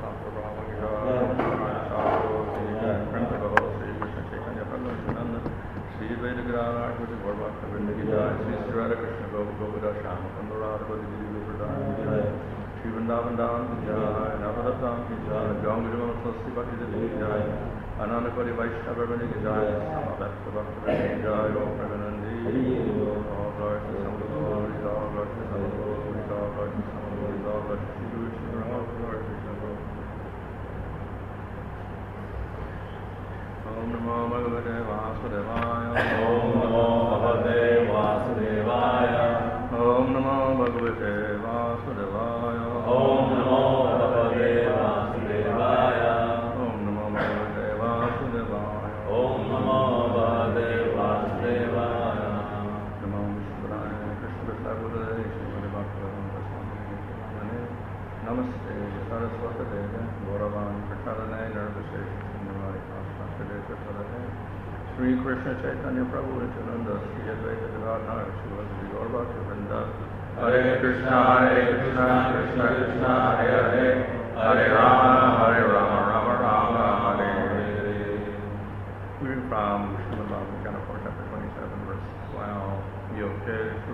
Anandapuri Vaishnava Jaya, Samavekta Bhakta Jaya, Om Praganandi, all glory to Some Glory, all glory to Some Glory, all glory to Some Glory, all glory to Shiva Vishnu, all glory to Some Glory. Om Namo Bhagavate Vasudevaya, Om Namo Bhagavate Vasudevaya, Om Namo Bhagavate Vasudevaya, Om Namo Bhagavate Vasudevaya, Om Namo Bhagavate Vasudevaya, Om Namo Bhagavate Vasudevaya. Namo Vishwaya Krishna Prasad Shrimad Bhaktivedanta Swami Namaste Saraswata Deva Gauravan Prachadane Nirvishesha Nirvani Prasad Prasad Sri Krishna Chaitanya Prabhu Nityananda Sri Advaita Gadadhar Srivasti Gaur Bhaktivinoda Hare Krishna Krishna Krishna Hare Hare Hare Rama Rama Rama Hare Hare. Reading from Srimad Bhagavatam, chapter 27, verse 12. Yokeshu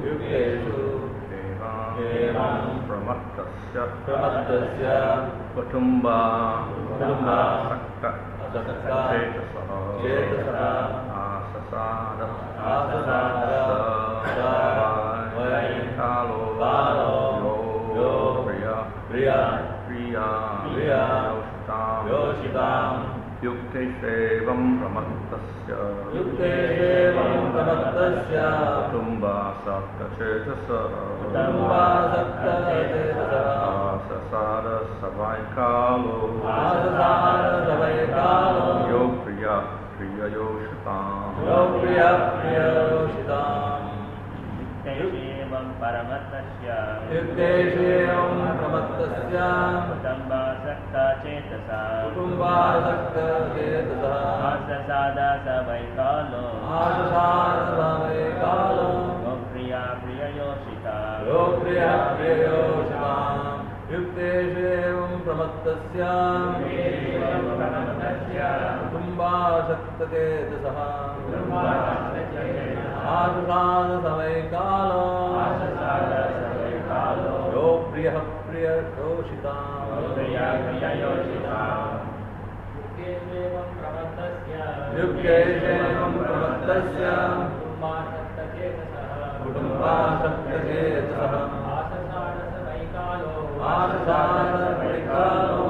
Devam Pramattasya Kutumba Sakta Chetasaha Asasada Kalo Priya Yoshitam Yukte Sevam Pramattasya Kutumba Sakta Chetasaha Asasada Savaikalo Yo Priya Yoshitam Yukteshevam Paramattasya Kutumbasakta Chetasa Asasada Savaikalo Yo Priya Yoshita Yukteshevam Pramattasya Kutumbasakta Chetasa Asasada Savaikalo Yo Priya Yoshita Yukteshevam Pramattasya Kutumbasakta Chetasa Asasada Savaikalo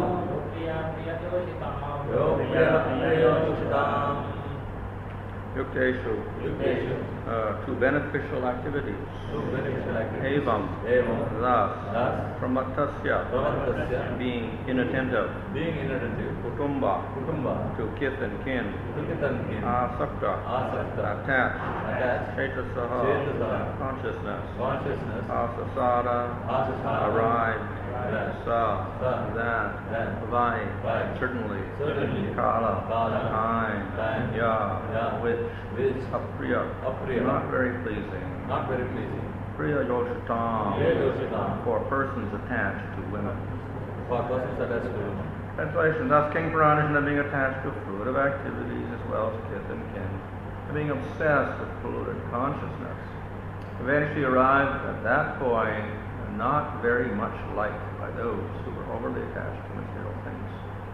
Yo Priya Yoshita. Yukteshu two beneficial activities. Evam thus Pramattasya being inattentive. Kutumba to kith and kin. Asakta attached. Chetasaha consciousness. Asasada arrived. Sa that. Vai certainly. Kala time. Ya which. Apriya not very pleasing. Priya Yoshitam for persons attached to women. Translation: thus King Purana being attached to fruitive activities as well as kith and kin, and being obsessed with polluted consciousness, eventually arrived at that point not very much liked by those who were overly attached to material things.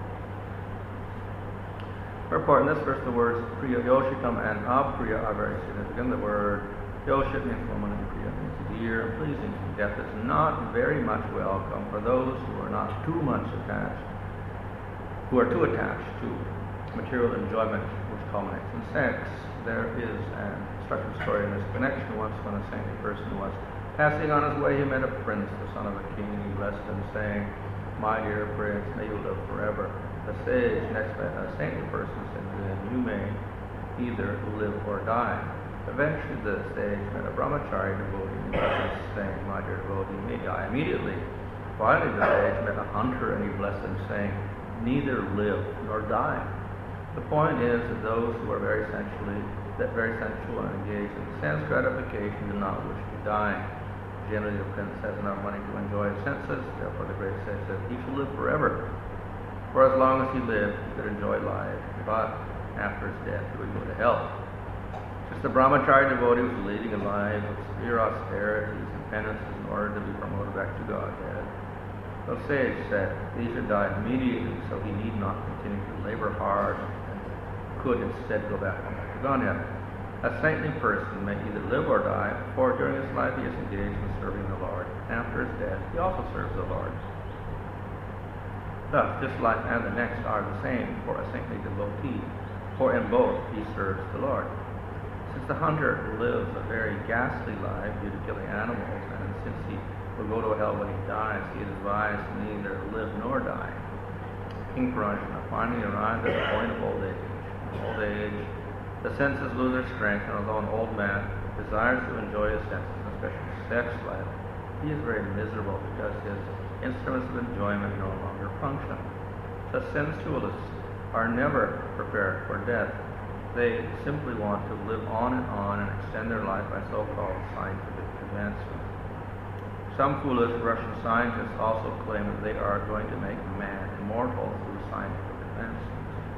Therefore, in this verse, the words Priya Yoshitam and Apriya are very significant. The word Yoshit means woman and Priya means dear and pleasing. Death is not very much welcome for those who are not too much attached, who are too attached to material enjoyment which culminates in sex. There is an instructive story in this connection. Once when a saintly person was passing on his way, he met a prince, the son of a king. He blessed him, saying, "My dear prince, may you live forever." The sage next met a saintly person, said to him, "You may either live or die." Eventually the sage met a brahmachari devotee, and he blessed him, saying, "My dear devotee, you may die immediately." Finally the sage met a hunter, and he blessed him, saying, "Neither live nor die." The point is that those who are very sensual and engaged in sense gratification do not wish to die. generally the prince has enough money to enjoy his senses. Therefore the great sage says he shall live forever. For as long as he lived, he could enjoy life, but after his death he would go to hell. Since the brahmachari devotee was leading a life of severe austerities and penances in order to be promoted back to Godhead, the sage said he should die immediately, so he need not continue to labor hard and could instead go back to Godhead. A saintly person may either live or die, for during his life he is engaged in serving the Lord. After his death, he also serves the Lord. Thus, this life and the next are the same for a saintly devotee, for in both he serves the Lord. Since the hunter lives a very ghastly life due to killing animals, and since he will go to hell when he dies, he is advised to neither live nor die. King Parajana finally arrived at the point of old age. In old age, the senses lose their strength, and although an old man desires to enjoy his senses, especially sex life, he is very miserable because his instruments of enjoyment no longer function. The sensualists are never prepared for death. They simply want to live on and extend their life by so-called scientific advancement. Some foolish Russian scientists also claim that they are going to make man immortal through scientific advancement.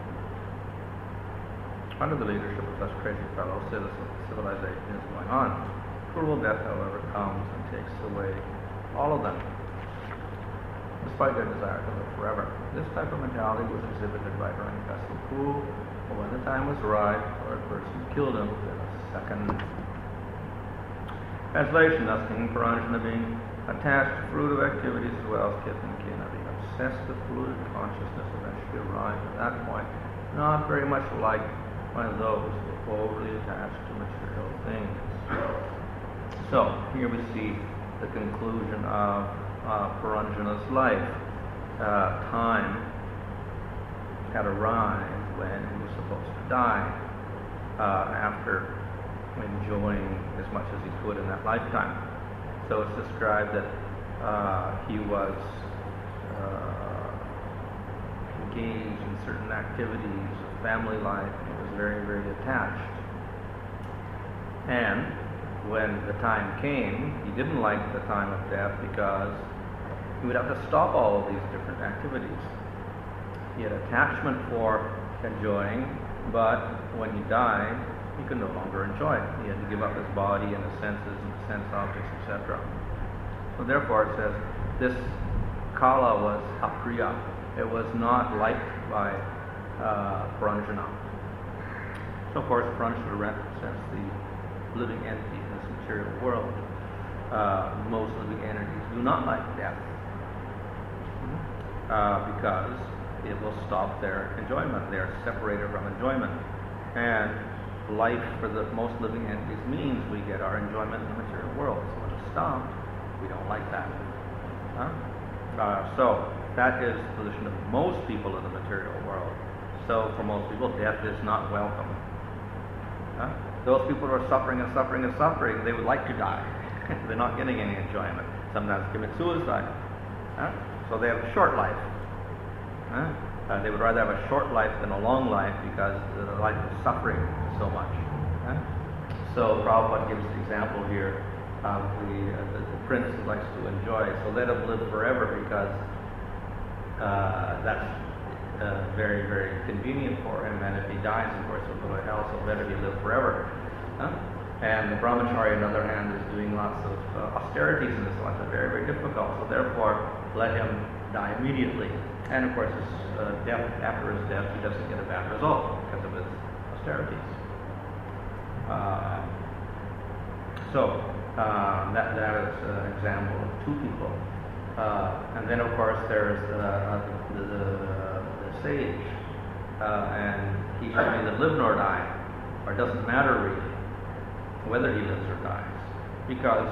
Under the leadership of such crazy fellows, civilization is going on. Cruel death, however, comes and takes away all of them, despite their desire to live forever. This type of mentality was exhibited by Hiranyakasipu, but when the time was right, the Lord person killed him within a second. Translation: thus King Parajana, being attached to fruitive activities as well as kith and kin, being obsessed with polluted consciousness, eventually arrived at that point, not very much like one of those who are overly attached to material things. So here we see the conclusion of Parajana's life. Time had arrived when he was supposed to die, after enjoying as much as he could in that lifetime. So it's described that he was engaged in certain activities of family life, and he was very, very attached. And when the time came, he didn't like the time of death because he would have to stop all of these different activities. He had attachment for enjoying, but when he died, he could no longer enjoy it. He had to give up his body and his senses and sense objects, etc. So therefore it says this kala was apriya. It was not liked by Parajana. So of course Parajana represents the living entity in this material world. Most living entities do not like death because it will stop their enjoyment. They are separated from enjoyment. And life for the most living entities means we get our enjoyment in the material world. So when it stops, we don't like that. So that is the position of most people in the material world. So for most people, death is not welcome. Those people who are suffering and suffering and suffering, they would like to die. They're not getting any enjoyment. Sometimes commit suicide. So they have a short life. They would rather have a short life than a long life because the life of suffering so much. So Prabhupada gives the example here of the prince who likes to enjoy. So let him live forever because that's very, very convenient for him. And if he dies, of course, he'll go to hell, so better he live forever. And the brahmachari, on the other hand, is doing lots of austerities in this life. They're very, very difficult. So therefore, let him die immediately. And of course, after his death, he doesn't get a bad result because of his austerities. That is an example of two people. And then, of course, there's the sage, and he should neither live nor die, or it doesn't matter really whether he lives or dies, because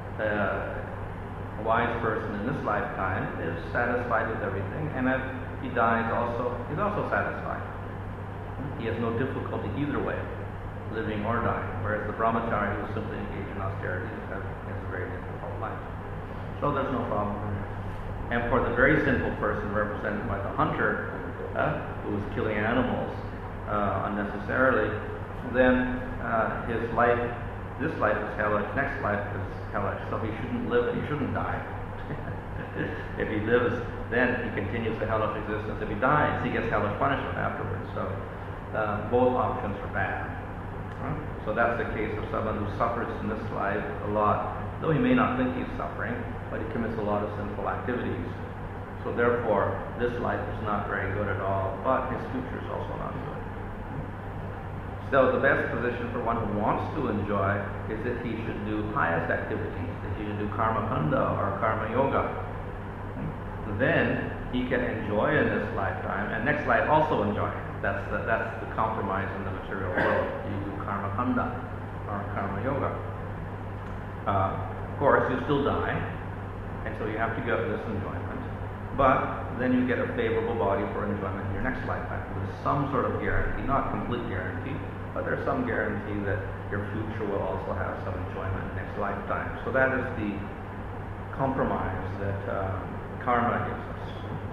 a wise person in this lifetime is satisfied with everything, and if he dies also, he's also satisfied. He has no difficulty either way, living or dying, whereas the brahmachari who simply engaged in austerities has a very difficult life. So there's no problem there. And for the very sinful person represented by the hunter, who is killing animals unnecessarily, then his life this life is hellish, next life is hellish, so he shouldn't live and he shouldn't die. If he lives, then he continues the hellish existence. If he dies, he gets hellish punishment afterwards. So both options are bad. So that's the case of someone who suffers in this life a lot, though he may not think he's suffering, but he commits a lot of sinful activities. So therefore, this life is not very good at all, but his future is also not good. So the best position for one who wants to enjoy is that he should do pious activities, that he should do karma kanda or karma yoga. Then he can enjoy in this lifetime, and next life also enjoy. That's the compromise in the material world. You do karma kanda or karma yoga. Of course, you still die, and so you have to get this enjoyment. But then you get a favorable body for enjoyment in your next lifetime. There's some sort of guarantee, not complete guarantee, but there's some guarantee that your future will also have some enjoyment next lifetime. So that is the compromise that karma gives us.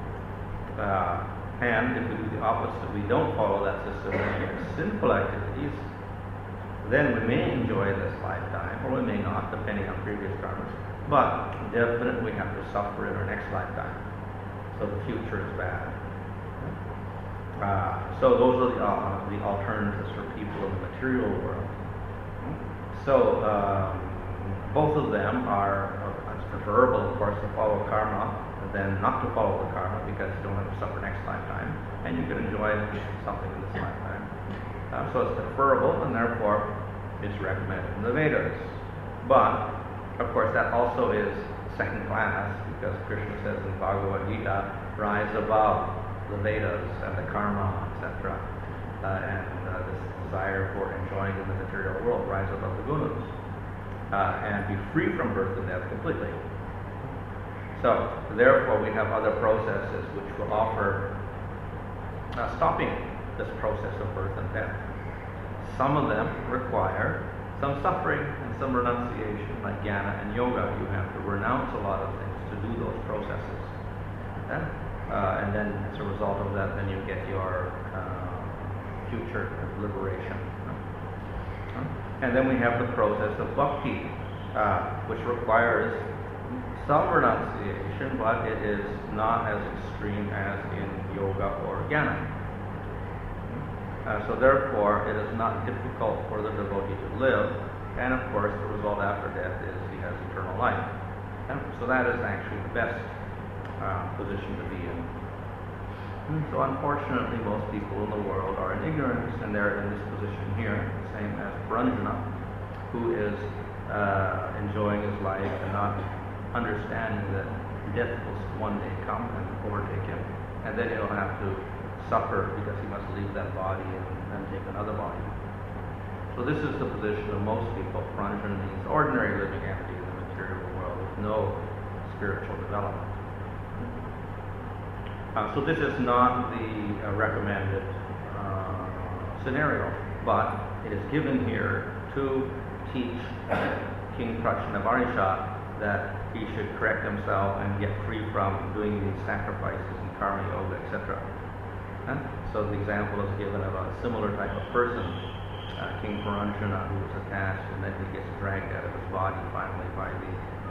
And if we do the opposite, we don't follow that system, we get sinful activities, then we may enjoy this lifetime, or we may not, depending on previous karmas. But definitely we have to suffer in our next lifetime. So the future is bad. So those are the alternatives for people in the material world. So both of them are, it's preferable, of course, to follow karma than not to follow the karma, because you don't have to suffer next lifetime, and you can enjoy something in this lifetime. So it's preferable, and therefore it's recommended in the Vedas. But of course, that also is second class, because Krishna says in Bhagavad Gita, rise above the Vedas and the karma, etc. And this desire for enjoying in the material world, rise above the gunas, and be free from birth and death completely. So, therefore, we have other processes which will offer stopping this process of birth and death. Some of them require some suffering and some renunciation, like jnana and yoga. You have to renounce a lot of things to do those processes. And then as a result of that, then you get your future liberation. And then we have the process of bhakti, which requires some renunciation, but it is not as extreme as in yoga or jnana. So therefore, it is not difficult for the devotee to live, and of course, the result after death is he has eternal life. So that is actually the best position to be in. So unfortunately, most people in the world are in ignorance, and they're in this position here, same as Puranjana, who is enjoying his life and not understanding that death will one day come and overtake him, and then he'll have to suffer because he must leave that body and take another body. So this is the position of most people. Puranjana means ordinary living entity in the material world with no spiritual development. So this is not the recommended scenario, but it is given here to teach King Prajnavarisha that he should correct himself and get free from doing these sacrifices in karma yoga, etc. So the example is given of a similar type of person, King Puranjana, who was attached, and then he gets dragged out of his body finally by the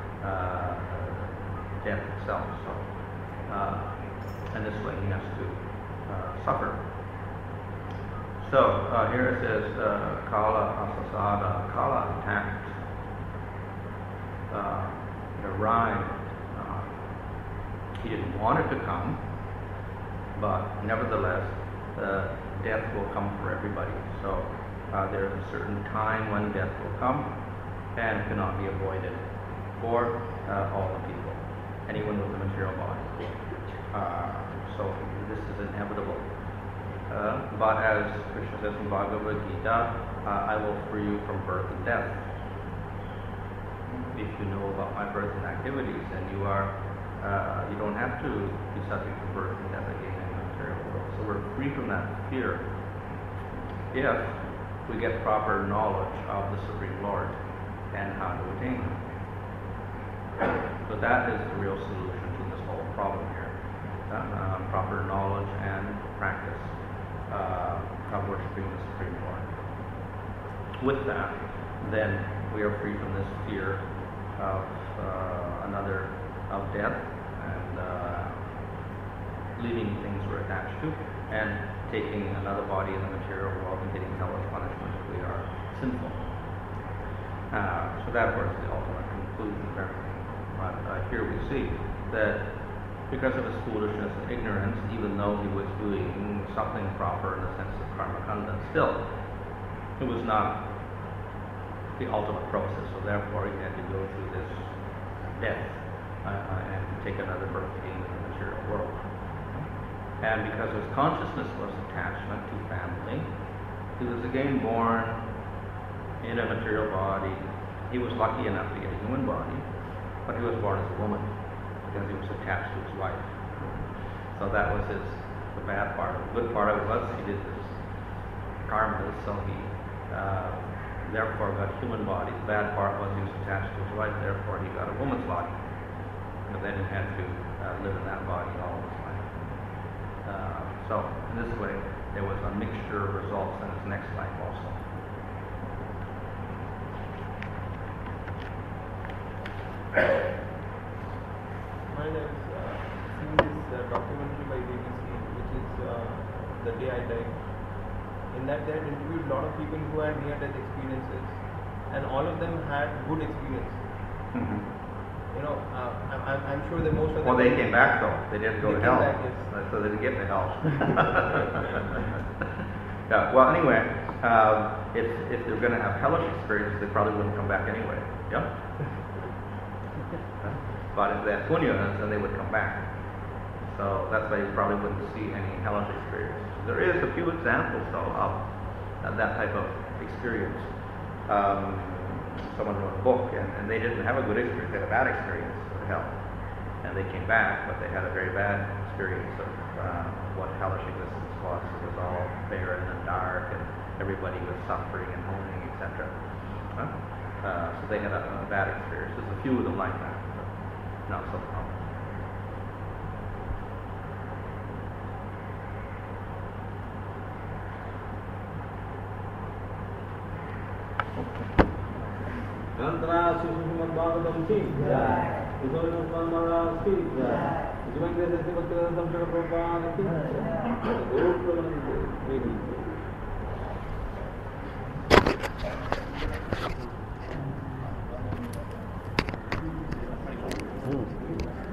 death itself. So, and this way he has to suffer. So here it says, Kala Asasada, Kala attacked the rhyme. He didn't want it to come, but nevertheless, death will come for everybody. So there's a certain time when death will come, and it cannot be avoided for all the people, anyone with a material body. So this is inevitable. But as Krishna says in Bhagavad Gita, I will free you from birth and death. If you know about my birth and activities, then you don't have to be subject to birth and death again in the material world. So we're free from that fear if we get proper knowledge of the Supreme Lord and how to attain Him. So that is the real solution to this whole problem here. Proper knowledge and practice of worshiping the Supreme Lord. With that, then we are free from this fear of of death and leaving things we're attached to, and taking another body in the material world and getting hellish punishment if we are sinful. So that was the ultimate conclusion of everything. But here we see that because of his foolishness and ignorance, even though he was doing something proper in the sense of karma kanda, still it was not the ultimate process. So therefore, he had to go through this death and take another birth again in the material world. And because his consciousness was attachment to family, he was again born in a material body. He was lucky enough to get a human body, but he was born as a woman because he was attached to his wife. So that was the bad part. The good part of it was he did this karma, so he therefore got a human body. The bad part was he was attached to his wife, therefore he got a woman's body. But then he had to live in that body all his life. So in this way, there was a mixture of results in his next life also. I've seen this documentary by BBC, which is The Day I Died. In that, they had interviewed a lot of people who had near-death experiences, and all of them had good experience. Mm-hmm. You know, I'm sure that most of them. Well, they came back though. They didn't go to hell, back, yes. So they didn't get to hell. Yeah. Well, anyway, if they're going to have hellish experiences, they probably wouldn't come back anyway. Yeah. But if they had punyas, then they would come back. So that's why you probably wouldn't see any hellish experiences. There is a few examples though of that type of experience. Someone wrote a book and they didn't have a good experience, they had a bad experience of hell. And they came back, but they had a very bad experience of what hellish existence was. It was all barren and dark, and everybody was suffering and moaning, etc. So they had a bad experience. There's a few of them like that, but not so common. Antara Susumat Bhagavatam Ki Jai. Usono Maharaj Ki Jai. Jivan Krishna Bhaktivedanta Swami Prabhupada Ki Jai. Guru Pramanande.